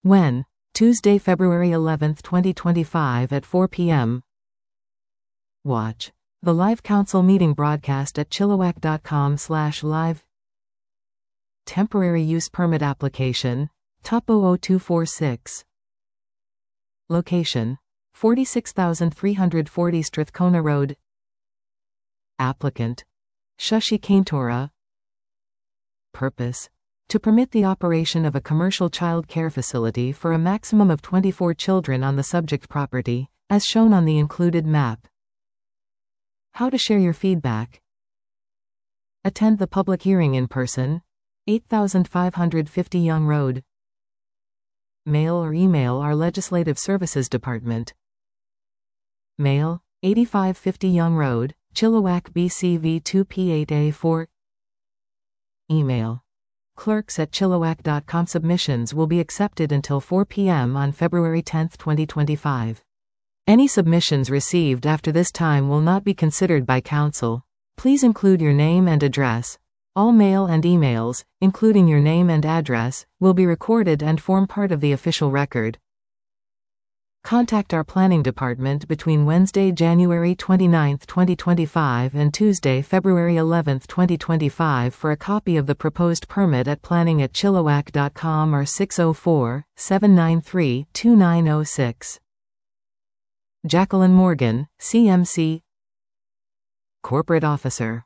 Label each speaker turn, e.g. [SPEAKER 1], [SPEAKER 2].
[SPEAKER 1] When? Tuesday, February 11, 2025 at 4 p.m. Watch the live council meeting broadcast at chilliwack.com/live. Temporary use permit application, TUP 00246. Location: 46,340 Strathcona Road. Applicant: Shashi Kaintora. Purpose: to permit the operation of a commercial child care facility for a maximum of 24 children on the subject property, as shown on the included map. How to share your feedback. Attend the public hearing in person, 8550 Yonge Road. Mail or email our Legislative Services Department. Mail, 8550 Yonge Road, Chilliwack, BC V2P8A4. Email: clerks@chilliwack.com. Submissions will be accepted until 4 p.m. on February 10, 2025. Any submissions received after this time will not be considered by Council. Please include your name and address. All mail and emails, including your name and address, will be recorded and form part of the official record. Contact our Planning Department between Wednesday, January 29, 2025 and Tuesday, February 11, 2025 for a copy of the proposed permit at planning@chilliwack.com or 604-793-2906. Jacqueline Morgan, CMC, Corporate Officer.